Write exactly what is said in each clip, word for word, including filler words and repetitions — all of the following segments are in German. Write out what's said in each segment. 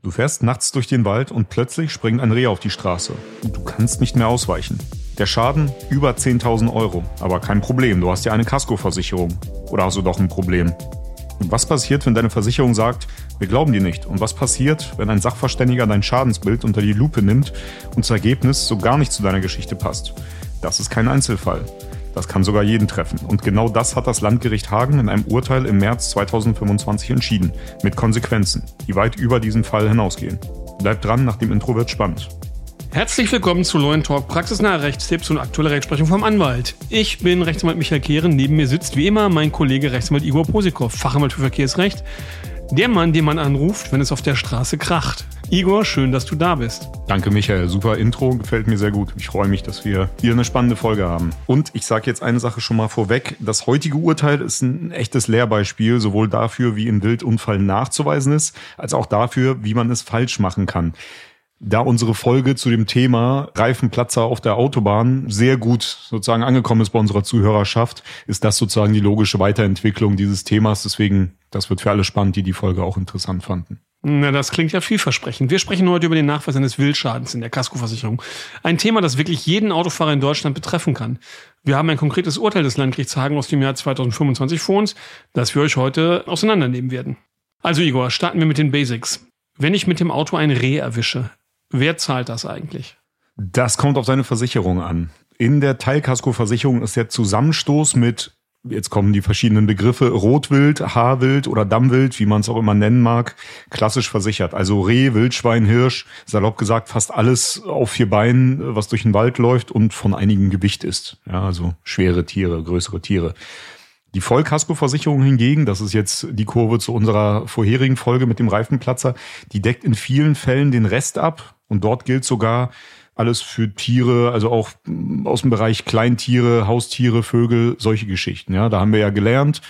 Du fährst nachts durch den Wald und plötzlich springt ein Reh auf die Straße. Und du kannst nicht mehr ausweichen. Der Schaden über zehntausend Euro. Aber kein Problem, du hast ja eine Kaskoversicherung. Oder hast du doch ein Problem? Und was passiert, wenn deine Versicherung sagt, wir glauben dir nicht? Und was passiert, wenn ein Sachverständiger dein Schadensbild unter die Lupe nimmt und das Ergebnis so gar nicht zu deiner Geschichte passt? Das ist kein Einzelfall. Das kann sogar jeden treffen. Und genau das hat das Landgericht Hagen in einem Urteil im März zweitausendfünfundzwanzig entschieden. Mit Konsequenzen, die weit über diesen Fall hinausgehen. Bleibt dran, nach dem Intro wird spannend. Herzlich willkommen zu Law and Talk, praxisnahe Rechtstipps und aktuelle Rechtsprechung vom Anwalt. Ich bin Rechtsanwalt Michael Kehren, neben mir sitzt wie immer mein Kollege Rechtsanwalt Igor Posikow, Fachanwalt für Verkehrsrecht. Der Mann, den man anruft, wenn es auf der Straße kracht. Igor, schön, dass du da bist. Danke Michael, super Intro, gefällt mir sehr gut. Ich freue mich, dass wir wieder eine spannende Folge haben. Und ich sage jetzt eine Sache schon mal vorweg. Das heutige Urteil ist ein echtes Lehrbeispiel, sowohl dafür, wie ein Wildunfall nachzuweisen ist, als auch dafür, wie man es falsch machen kann. Da unsere Folge zu dem Thema Reifenplatzer auf der Autobahn sehr gut sozusagen angekommen ist bei unserer Zuhörerschaft, ist das sozusagen die logische Weiterentwicklung dieses Themas. Deswegen, das wird für alle spannend, die die Folge auch interessant fanden. Na, das klingt ja vielversprechend. Wir sprechen heute über den Nachweis eines Wildschadens in der Kaskoversicherung. Ein Thema, das wirklich jeden Autofahrer in Deutschland betreffen kann. Wir haben ein konkretes Urteil des Landgerichts Hagen aus dem Jahr zweitausendfünfundzwanzig vor uns, das wir euch heute auseinandernehmen werden. Also Igor, starten wir mit den Basics. Wenn ich mit dem Auto ein Reh erwische, wer zahlt das eigentlich? Das kommt auf seine Versicherung an. In der Teilkaskoversicherung ist der Zusammenstoß mit, jetzt kommen die verschiedenen Begriffe, Rotwild, Haarwild oder Dammwild, wie man es auch immer nennen mag, klassisch versichert. Also Reh, Wildschwein, Hirsch, salopp gesagt fast alles auf vier Beinen, was durch den Wald läuft und von einigem Gewicht ist. Ja, also schwere Tiere, größere Tiere. Die Vollkaskoversicherung hingegen, das ist jetzt die Kurve zu unserer vorherigen Folge mit dem Reifenplatzer, die deckt in vielen Fällen den Rest ab und dort gilt sogar alles für Tiere, also auch aus dem Bereich Kleintiere, Haustiere, Vögel, solche Geschichten. Ja, da haben wir ja gelernt,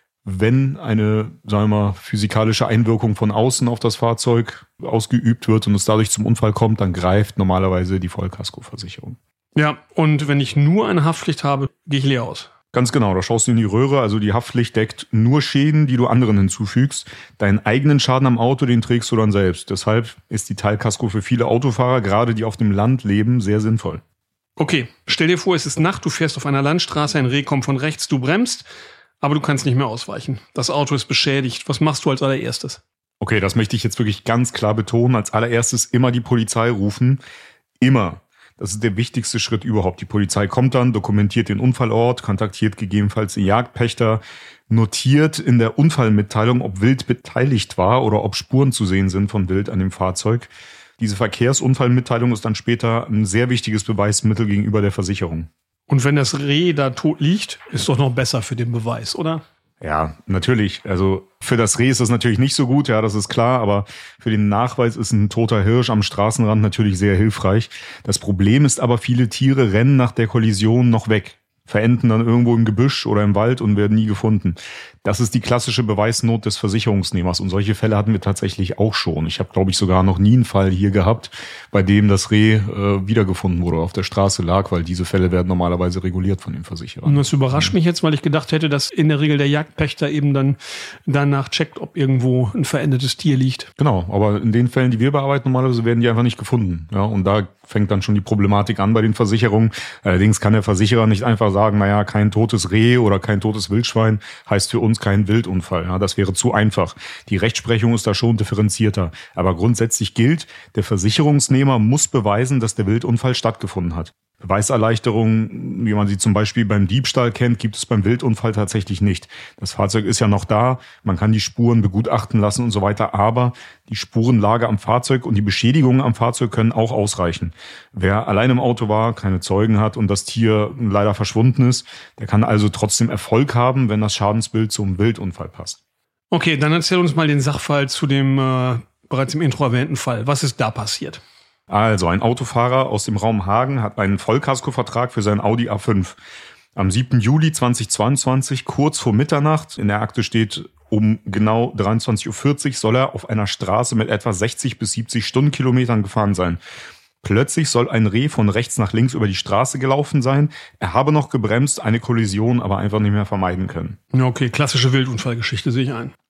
wenn eine, sagen wir mal, physikalische Einwirkung von außen auf das Fahrzeug ausgeübt wird und es dadurch zum Unfall kommt, dann greift normalerweise die Vollkaskoversicherung. Ja, und wenn ich nur eine Haftpflicht habe, gehe ich leer aus. Ganz genau, da schaust du in die Röhre, also die Haftpflicht deckt nur Schäden, die du anderen hinzufügst. Deinen eigenen Schaden am Auto, den trägst du dann selbst. Deshalb ist die Teilkasko für viele Autofahrer, gerade die auf dem Land leben, sehr sinnvoll. Okay, stell dir vor, es ist Nacht, du fährst auf einer Landstraße, ein Reh kommt von rechts, du bremst, aber du kannst nicht mehr ausweichen. Das Auto ist beschädigt. Was machst du als allererstes? Okay, das möchte ich jetzt wirklich ganz klar betonen. Als allererstes immer die Polizei rufen. Immer. Das ist der wichtigste Schritt überhaupt. Die Polizei kommt dann, dokumentiert den Unfallort, kontaktiert gegebenenfalls den Jagdpächter, notiert in der Unfallmitteilung, ob Wild beteiligt war oder ob Spuren zu sehen sind von Wild an dem Fahrzeug. Diese Verkehrsunfallmitteilung ist dann später ein sehr wichtiges Beweismittel gegenüber der Versicherung. Und wenn das Reh da tot liegt, ist doch noch besser für den Beweis, oder? Ja, natürlich. Also für das Reh ist das natürlich nicht so gut, ja, das ist klar, aber für den Nachweis ist ein toter Hirsch am Straßenrand natürlich sehr hilfreich. Das Problem ist aber, viele Tiere rennen nach der Kollision noch weg, verenden dann irgendwo im Gebüsch oder im Wald und werden nie gefunden. Das ist die klassische Beweisnot des Versicherungsnehmers und solche Fälle hatten wir tatsächlich auch schon. Ich habe, glaube ich, sogar noch nie einen Fall hier gehabt, bei dem das Reh äh, wiedergefunden wurde, auf der Straße lag, weil diese Fälle werden normalerweise reguliert von den Versicherern. Und das überrascht mich jetzt, weil ich gedacht hätte, dass in der Regel der Jagdpächter eben dann danach checkt, ob irgendwo ein verendetes Tier liegt. Genau, aber in den Fällen, die wir bearbeiten, normalerweise werden die einfach nicht gefunden. Ja, und da fängt dann schon die Problematik an bei den Versicherungen. Allerdings kann der Versicherer nicht einfach sagen, naja, kein totes Reh oder kein totes Wildschwein heißt für uns kein Wildunfall. Ja, das wäre zu einfach. Die Rechtsprechung ist da schon differenzierter. Aber grundsätzlich gilt, der Versicherungsnehmer muss beweisen, dass der Wildunfall stattgefunden hat. Beweiserleichterungen, wie man sie zum Beispiel beim Diebstahl kennt, gibt es beim Wildunfall tatsächlich nicht. Das Fahrzeug ist ja noch da, man kann die Spuren begutachten lassen und so weiter, aber die Spurenlage am Fahrzeug und die Beschädigungen am Fahrzeug können auch ausreichen. Wer allein im Auto war, keine Zeugen hat und das Tier leider verschwunden ist, der kann also trotzdem Erfolg haben, wenn das Schadensbild zum Wildunfall passt. Okay, dann erzähl uns mal den Sachverhalt zu dem äh, bereits im Intro erwähnten Fall. Was ist da passiert? Also, ein Autofahrer aus dem Raum Hagen hat einen Vollkaskovertrag für seinen Audi A fünf. Am siebten Juli zweitausendzweiundzwanzig, kurz vor Mitternacht, in der Akte steht, um genau dreiundzwanzig Uhr vierzig soll er auf einer Straße mit etwa sechzig bis siebzig Stundenkilometern gefahren sein. Plötzlich soll ein Reh von rechts nach links über die Straße gelaufen sein. Er habe noch gebremst, eine Kollision aber einfach nicht mehr vermeiden können. Okay, klassische Wildunfallgeschichte, sehe ich ein.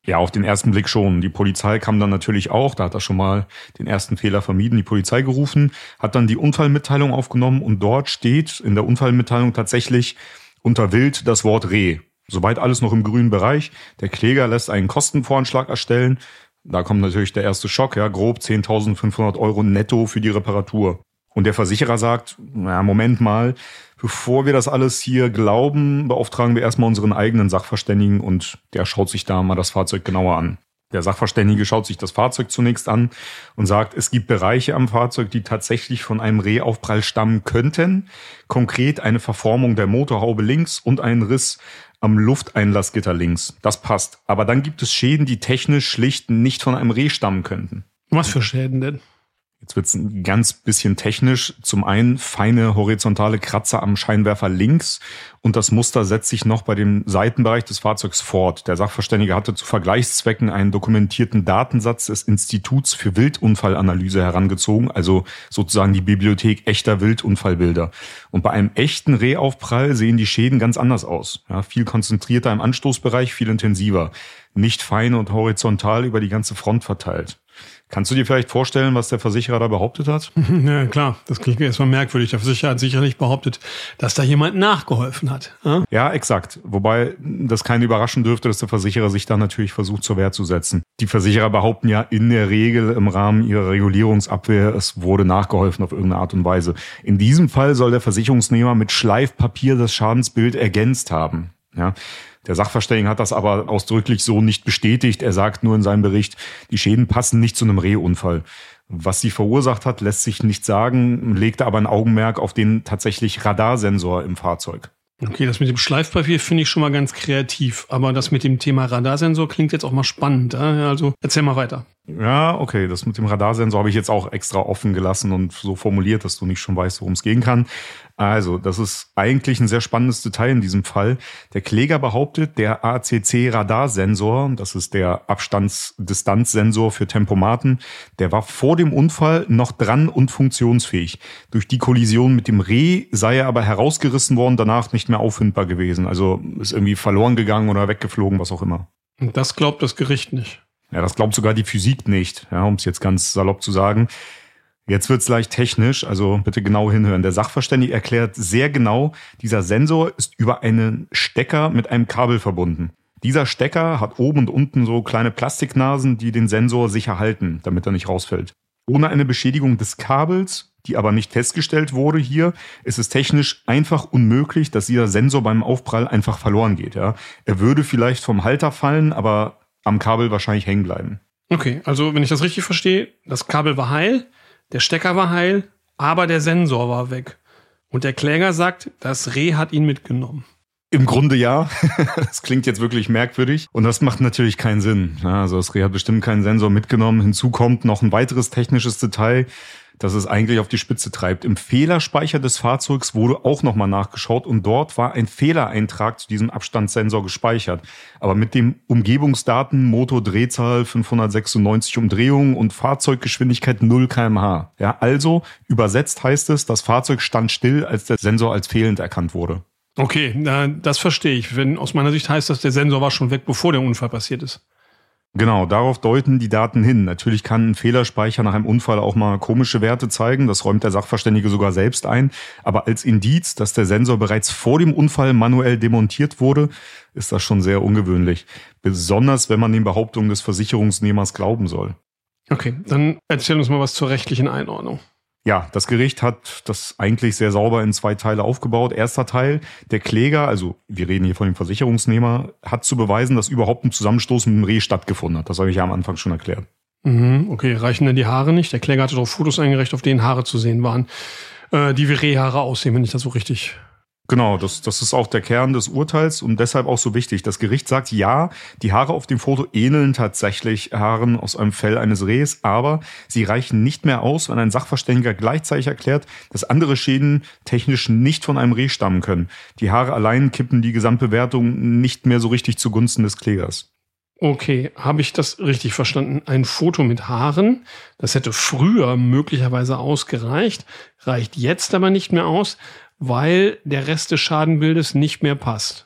Ja, auf den ersten Blick schon. Die Polizei kam dann natürlich auch, da hat er schon mal den ersten Fehler vermieden, die Polizei gerufen, hat dann die Unfallmitteilung aufgenommen und dort steht in der Unfallmitteilung tatsächlich unter Wild das Wort Reh. Soweit alles noch im grünen Bereich. Der Kläger lässt einen Kostenvoranschlag erstellen. Da kommt natürlich der erste Schock, ja, grob zehntausendfünfhundert Euro netto für die Reparatur. Und der Versicherer sagt, na, Moment mal, bevor wir das alles hier glauben, beauftragen wir erstmal unseren eigenen Sachverständigen und der schaut sich da mal das Fahrzeug genauer an. Der Sachverständige schaut sich das Fahrzeug zunächst an und sagt, es gibt Bereiche am Fahrzeug, die tatsächlich von einem Rehaufprall stammen könnten. Konkret eine Verformung der Motorhaube links und einen Riss am Lufteinlassgitter links. Das passt. Aber dann gibt es Schäden, die technisch schlicht nicht von einem Reh stammen könnten. Was für Schäden denn? Jetzt wird's ein ganz bisschen technisch. Zum einen feine horizontale Kratzer am Scheinwerfer links und das Muster setzt sich noch bei dem Seitenbereich des Fahrzeugs fort. Der Sachverständige hatte zu Vergleichszwecken einen dokumentierten Datensatz des Instituts für Wildunfallanalyse herangezogen, also sozusagen die Bibliothek echter Wildunfallbilder. Und bei einem echten Rehaufprall sehen die Schäden ganz anders aus. Ja, viel konzentrierter im Anstoßbereich, viel intensiver. Nicht fein und horizontal über die ganze Front verteilt. Kannst du dir vielleicht vorstellen, was der Versicherer da behauptet hat? Ja, klar. Das klingt erstmal merkwürdig. Der Versicherer hat sicherlich behauptet, dass da jemand nachgeholfen hat. Ja, ja, exakt. Wobei das keinen überraschen dürfte, dass der Versicherer sich da natürlich versucht, zur Wehr zu setzen. Die Versicherer behaupten ja in der Regel im Rahmen ihrer Regulierungsabwehr, es wurde nachgeholfen auf irgendeine Art und Weise. In diesem Fall soll der Versicherungsnehmer mit Schleifpapier das Schadensbild ergänzt haben. Ja. Der Sachverständige hat das aber ausdrücklich so nicht bestätigt. Er sagt nur in seinem Bericht, die Schäden passen nicht zu einem Rehunfall. Was sie verursacht hat, lässt sich nicht sagen, legte aber ein Augenmerk auf den tatsächlich Radarsensor im Fahrzeug. Okay, das mit dem Schleifpapier finde ich schon mal ganz kreativ. Aber das mit dem Thema Radarsensor klingt jetzt auch mal spannend. Also erzähl mal weiter. Ja, okay, das mit dem Radarsensor habe ich jetzt auch extra offen gelassen und so formuliert, dass du nicht schon weißt, worum es gehen kann. Also, das ist eigentlich ein sehr spannendes Detail in diesem Fall. Der Kläger behauptet, der A C C-Radarsensor, das ist der Abstandsdistanzsensor für Tempomaten, der war vor dem Unfall noch dran und funktionsfähig. Durch die Kollision mit dem Reh sei er aber herausgerissen worden, danach nicht mehr auffindbar gewesen. Also ist irgendwie verloren gegangen oder weggeflogen, was auch immer. Und das glaubt das Gericht nicht. Ja, das glaubt sogar die Physik nicht, ja, um es jetzt ganz salopp zu sagen. Jetzt wird's leicht technisch, also bitte genau hinhören. Der Sachverständige erklärt sehr genau, dieser Sensor ist über einen Stecker mit einem Kabel verbunden. Dieser Stecker hat oben und unten so kleine Plastiknasen, die den Sensor sicher halten, damit er nicht rausfällt. Ohne eine Beschädigung des Kabels, die aber nicht festgestellt wurde hier, ist es technisch einfach unmöglich, dass dieser Sensor beim Aufprall einfach verloren geht. Ja. Er würde vielleicht vom Halter fallen, aber am Kabel wahrscheinlich hängen bleiben. Okay, also wenn ich das richtig verstehe, das Kabel war heil, der Stecker war heil, aber der Sensor war weg. Und der Kläger sagt, das Reh hat ihn mitgenommen. Im Grunde ja. Das klingt jetzt wirklich merkwürdig. Und das macht natürlich keinen Sinn. Also das Reh hat bestimmt keinen Sensor mitgenommen. Hinzu kommt noch ein weiteres technisches Detail, das es eigentlich auf die Spitze treibt. Im Fehlerspeicher des Fahrzeugs wurde auch nochmal nachgeschaut und dort war ein Fehlereintrag zu diesem Abstandssensor gespeichert. Aber mit dem Umgebungsdaten Motordrehzahl fünfhundertsechsundneunzig Umdrehungen und Fahrzeuggeschwindigkeit null Kilometer pro Stunde. Ja, also übersetzt heißt es, das Fahrzeug stand still, als der Sensor als fehlend erkannt wurde. Okay, das verstehe ich. Wenn, aus meiner Sicht heißt das, der Sensor war schon weg, bevor der Unfall passiert ist. Genau, darauf deuten die Daten hin. Natürlich kann ein Fehlerspeicher nach einem Unfall auch mal komische Werte zeigen. Das räumt der Sachverständige sogar selbst ein. Aber als Indiz, dass der Sensor bereits vor dem Unfall manuell demontiert wurde, ist das schon sehr ungewöhnlich. Besonders, wenn man den Behauptungen des Versicherungsnehmers glauben soll. Okay, dann erzähl uns mal was zur rechtlichen Einordnung. Ja, das Gericht hat das eigentlich sehr sauber in zwei Teile aufgebaut. Erster Teil, der Kläger, also wir reden hier von dem Versicherungsnehmer, hat zu beweisen, dass überhaupt ein Zusammenstoß mit dem Reh stattgefunden hat. Das habe ich ja am Anfang schon erklärt. Mhm, okay, reichen denn die Haare nicht? Der Kläger hatte doch Fotos eingereicht, auf denen Haare zu sehen waren, äh, die wie Rehhaare aussehen, wenn ich das so richtig... Genau, das, das ist auch der Kern des Urteils und deshalb auch so wichtig. Das Gericht sagt, ja, die Haare auf dem Foto ähneln tatsächlich Haaren aus einem Fell eines Rehs, aber sie reichen nicht mehr aus, wenn ein Sachverständiger gleichzeitig erklärt, dass andere Schäden technisch nicht von einem Reh stammen können. Die Haare allein kippen die Gesamtbewertung nicht mehr so richtig zugunsten des Klägers. Okay, habe ich das richtig verstanden? Ein Foto mit Haaren, das hätte früher möglicherweise ausgereicht, reicht jetzt aber nicht mehr aus, weil der Rest des Schadenbildes nicht mehr passt.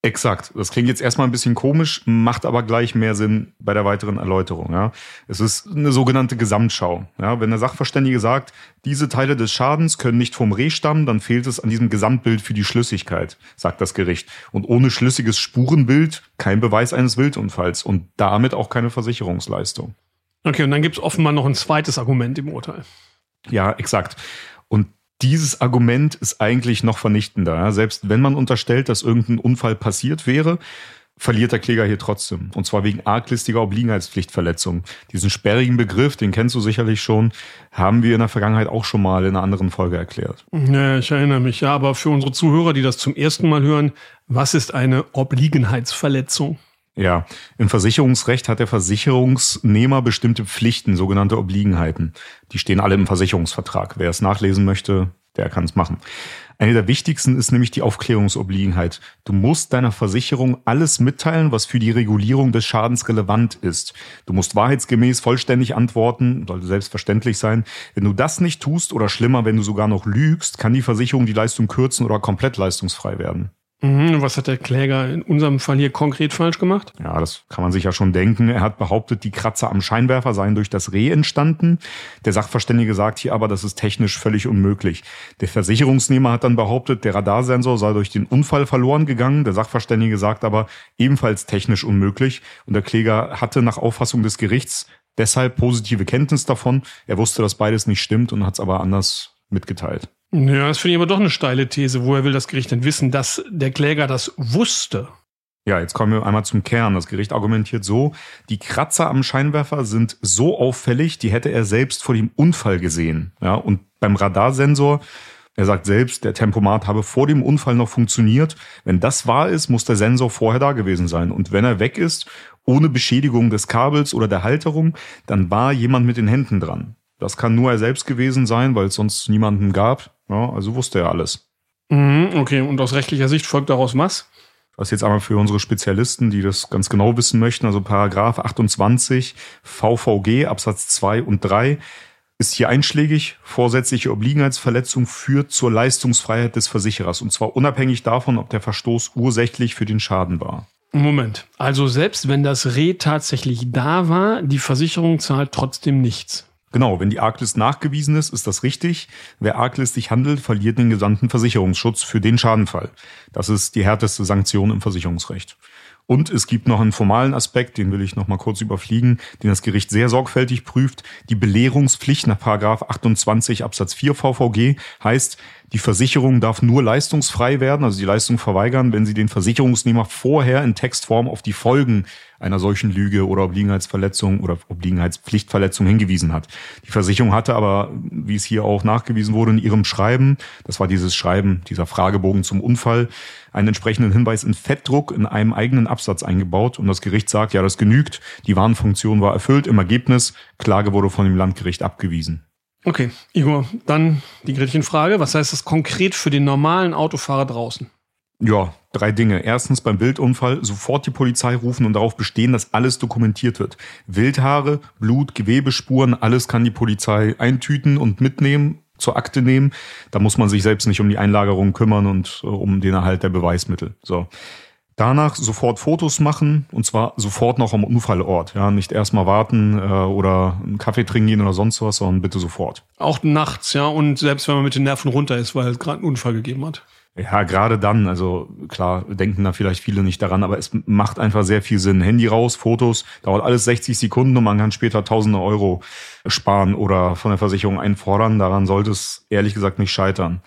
Exakt. Das klingt jetzt erstmal ein bisschen komisch, macht aber gleich mehr Sinn bei der weiteren Erläuterung. Ja. Es ist eine sogenannte Gesamtschau. Ja. Wenn der Sachverständige sagt, diese Teile des Schadens können nicht vom Reh stammen, dann fehlt es an diesem Gesamtbild für die Schlüssigkeit, sagt das Gericht. Und ohne schlüssiges Spurenbild kein Beweis eines Wildunfalls und damit auch keine Versicherungsleistung. Okay, und dann gibt es offenbar noch ein zweites Argument im Urteil. Ja, exakt. Und dieses Argument ist eigentlich noch vernichtender. Ja. Selbst wenn man unterstellt, dass irgendein Unfall passiert wäre, verliert der Kläger hier trotzdem. Und zwar wegen arglistiger Obliegenheitspflichtverletzung. Diesen sperrigen Begriff, den kennst du sicherlich schon, haben wir in der Vergangenheit auch schon mal in einer anderen Folge erklärt. Ja, ich erinnere mich. Ja, aber für unsere Zuhörer, die das zum ersten Mal hören, was ist eine Obliegenheitsverletzung? Ja, im Versicherungsrecht hat der Versicherungsnehmer bestimmte Pflichten, sogenannte Obliegenheiten. Die stehen alle im Versicherungsvertrag. Wer es nachlesen möchte, der kann es machen. Eine der wichtigsten ist nämlich die Aufklärungsobliegenheit. Du musst deiner Versicherung alles mitteilen, was für die Regulierung des Schadens relevant ist. Du musst wahrheitsgemäß vollständig antworten, sollte selbstverständlich sein. Wenn du das nicht tust oder schlimmer, wenn du sogar noch lügst, kann die Versicherung die Leistung kürzen oder komplett leistungsfrei werden. Mhm, was hat der Kläger in unserem Fall hier konkret falsch gemacht? Ja, das kann man sich ja schon denken. Er hat behauptet, die Kratzer am Scheinwerfer seien durch das Reh entstanden. Der Sachverständige sagt hier aber, das ist technisch völlig unmöglich. Der Versicherungsnehmer hat dann behauptet, der Radarsensor sei durch den Unfall verloren gegangen. Der Sachverständige sagt aber, ebenfalls technisch unmöglich. Und der Kläger hatte nach Auffassung des Gerichts deshalb positive Kenntnis davon. Er wusste, dass beides nicht stimmt und hat es aber anders mitgeteilt. Ja, das finde ich aber doch eine steile These. Woher will das Gericht denn wissen, dass der Kläger das wusste? Ja, jetzt kommen wir einmal zum Kern. Das Gericht argumentiert so, die Kratzer am Scheinwerfer sind so auffällig, die hätte er selbst vor dem Unfall gesehen. Ja, und beim Radarsensor, er sagt selbst, der Tempomat habe vor dem Unfall noch funktioniert. Wenn das wahr ist, muss der Sensor vorher da gewesen sein. Und wenn er weg ist, ohne Beschädigung des Kabels oder der Halterung, dann war jemand mit den Händen dran. Das kann nur er selbst gewesen sein, weil es sonst niemanden gab. Ja, also wusste er alles. Mhm, okay, und aus rechtlicher Sicht folgt daraus was? Das ist jetzt einmal für unsere Spezialisten, die das ganz genau wissen möchten. Also Paragraph achtundzwanzig V V G Absatz zwei und drei ist hier einschlägig. Vorsätzliche Obliegenheitsverletzung führt zur Leistungsfreiheit des Versicherers. Und zwar unabhängig davon, ob der Verstoß ursächlich für den Schaden war. Moment, also selbst wenn das Reh tatsächlich da war, die Versicherung zahlt trotzdem nichts. Genau, wenn die Arglist nachgewiesen ist, ist das richtig. Wer arglistig handelt, verliert den gesamten Versicherungsschutz für den Schadenfall. Das ist die härteste Sanktion im Versicherungsrecht. Und es gibt noch einen formalen Aspekt, den will ich noch mal kurz überfliegen, den das Gericht sehr sorgfältig prüft. Die Belehrungspflicht nach Paragraph achtundzwanzig Absatz vier V V G heißt, die Versicherung darf nur leistungsfrei werden, also die Leistung verweigern, wenn sie den Versicherungsnehmer vorher in Textform auf die Folgen einer solchen Lüge oder Obliegenheitsverletzung oder Obliegenheitspflichtverletzung hingewiesen hat. Die Versicherung hatte aber, wie es hier auch nachgewiesen wurde, in ihrem Schreiben, das war dieses Schreiben, dieser Fragebogen zum Unfall, einen entsprechenden Hinweis in Fettdruck in einem eigenen Absatz eingebaut. Und das Gericht sagt, ja, das genügt, die Warnfunktion war erfüllt. Im Ergebnis, Klage wurde von dem Landgericht abgewiesen. Okay, Igor, dann die Gretchenfrage. Was heißt das konkret für den normalen Autofahrer draußen? Ja, drei Dinge. Erstens beim Wildunfall sofort die Polizei rufen und darauf bestehen, dass alles dokumentiert wird. Wildhaare, Blut, Gewebespuren, alles kann die Polizei eintüten und mitnehmen, zur Akte nehmen. Da muss man sich selbst nicht um die Einlagerung kümmern und äh, um den Erhalt der Beweismittel. So. Danach sofort Fotos machen und zwar sofort noch am Unfallort. Ja, nicht erstmal warten äh, oder einen Kaffee trinken gehen oder sonst was, sondern bitte sofort. Auch nachts, ja, und selbst wenn man mit den Nerven runter ist, weil es gerade einen Unfall gegeben hat. Ja, gerade dann, also klar, denken da vielleicht viele nicht daran, aber es macht einfach sehr viel Sinn. Handy raus, Fotos, dauert alles sechzig Sekunden und man kann später tausende Euro sparen oder von der Versicherung einfordern. Daran sollte es ehrlich gesagt nicht scheitern.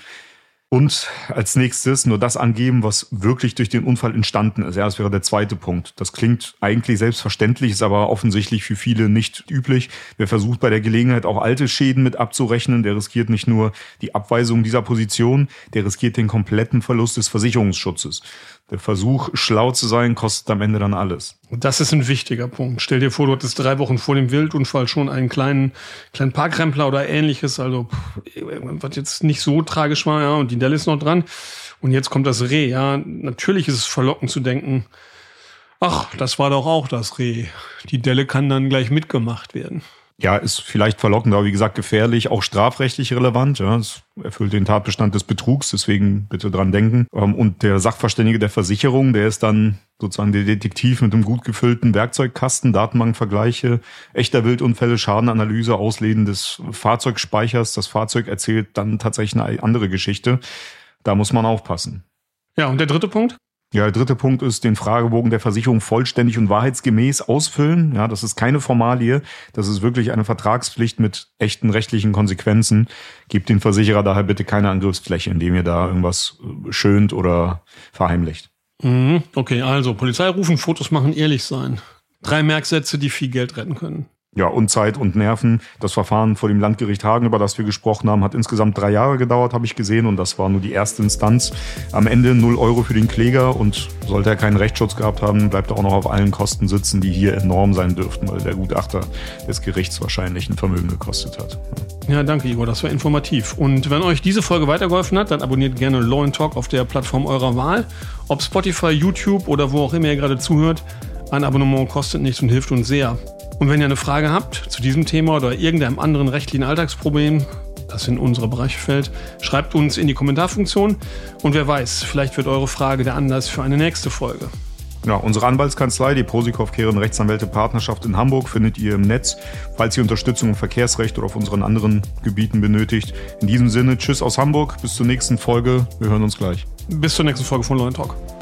Und als nächstes nur das angeben, was wirklich durch den Unfall entstanden ist. Ja, das wäre der zweite Punkt. Das klingt eigentlich selbstverständlich, ist aber offensichtlich für viele nicht üblich. Wer versucht bei der Gelegenheit auch alte Schäden mit abzurechnen, der riskiert nicht nur die Abweisung dieser Position, der riskiert den kompletten Verlust des Versicherungsschutzes. Der Versuch, schlau zu sein, kostet am Ende dann alles. Das ist ein wichtiger Punkt. Stell dir vor, du hattest drei Wochen vor dem Wildunfall schon einen kleinen, kleinen Parkrempler oder ähnliches, also pff, was jetzt nicht so tragisch war, ja, und die Delle ist noch dran. Und jetzt kommt das Reh, ja. Natürlich ist es verlockend zu denken, ach, das war doch auch das Reh. Die Delle kann dann gleich mitgemacht werden. Ja, ist vielleicht verlockend, aber wie gesagt gefährlich, auch strafrechtlich relevant. Ja, es erfüllt den Tatbestand des Betrugs, deswegen bitte dran denken. Und der Sachverständige der Versicherung, der ist dann sozusagen der Detektiv mit einem gut gefüllten Werkzeugkasten, Datenbankvergleiche, echter Wildunfälle, Schadenanalyse, Auslesen des Fahrzeugspeichers. Das Fahrzeug erzählt dann tatsächlich eine andere Geschichte. Da muss man aufpassen. Ja, und der dritte Punkt? Ja, der dritte Punkt ist, den Fragebogen der Versicherung vollständig und wahrheitsgemäß ausfüllen. Ja, das ist keine Formalie. Das ist wirklich eine Vertragspflicht mit echten rechtlichen Konsequenzen. Gebt den Versicherer daher bitte keine Angriffsfläche, indem ihr da irgendwas schönt oder verheimlicht. Mhm, okay, also Polizei rufen, Fotos machen, ehrlich sein. Drei Merksätze, die viel Geld retten können. Ja, und Zeit und Nerven. Das Verfahren vor dem Landgericht Hagen, über das wir gesprochen haben, hat insgesamt drei Jahre gedauert, habe ich gesehen. Und das war nur die erste Instanz. Am Ende null Euro für den Kläger. Und sollte er keinen Rechtsschutz gehabt haben, bleibt er auch noch auf allen Kosten sitzen, die hier enorm sein dürften, weil der Gutachter des Gerichts wahrscheinlich ein Vermögen gekostet hat. Ja, danke Igor, das war informativ. Und wenn euch diese Folge weitergeholfen hat, dann abonniert gerne Law and Talk auf der Plattform eurer Wahl. Ob Spotify, YouTube oder wo auch immer ihr gerade zuhört. Ein Abonnement kostet nichts und hilft uns sehr. Und wenn ihr eine Frage habt zu diesem Thema oder irgendeinem anderen rechtlichen Alltagsproblem, das in unsere Bereiche fällt, schreibt uns in die Kommentarfunktion. Und wer weiß, vielleicht wird eure Frage der Anlass für eine nächste Folge. Ja, unsere Anwaltskanzlei, die Prosikow Kehren Rechtsanwälte Partnerschaft in Hamburg, findet ihr im Netz, falls ihr Unterstützung im Verkehrsrecht oder auf unseren anderen Gebieten benötigt. In diesem Sinne, tschüss aus Hamburg, bis zur nächsten Folge. Wir hören uns gleich. Bis zur nächsten Folge von Law and Talk.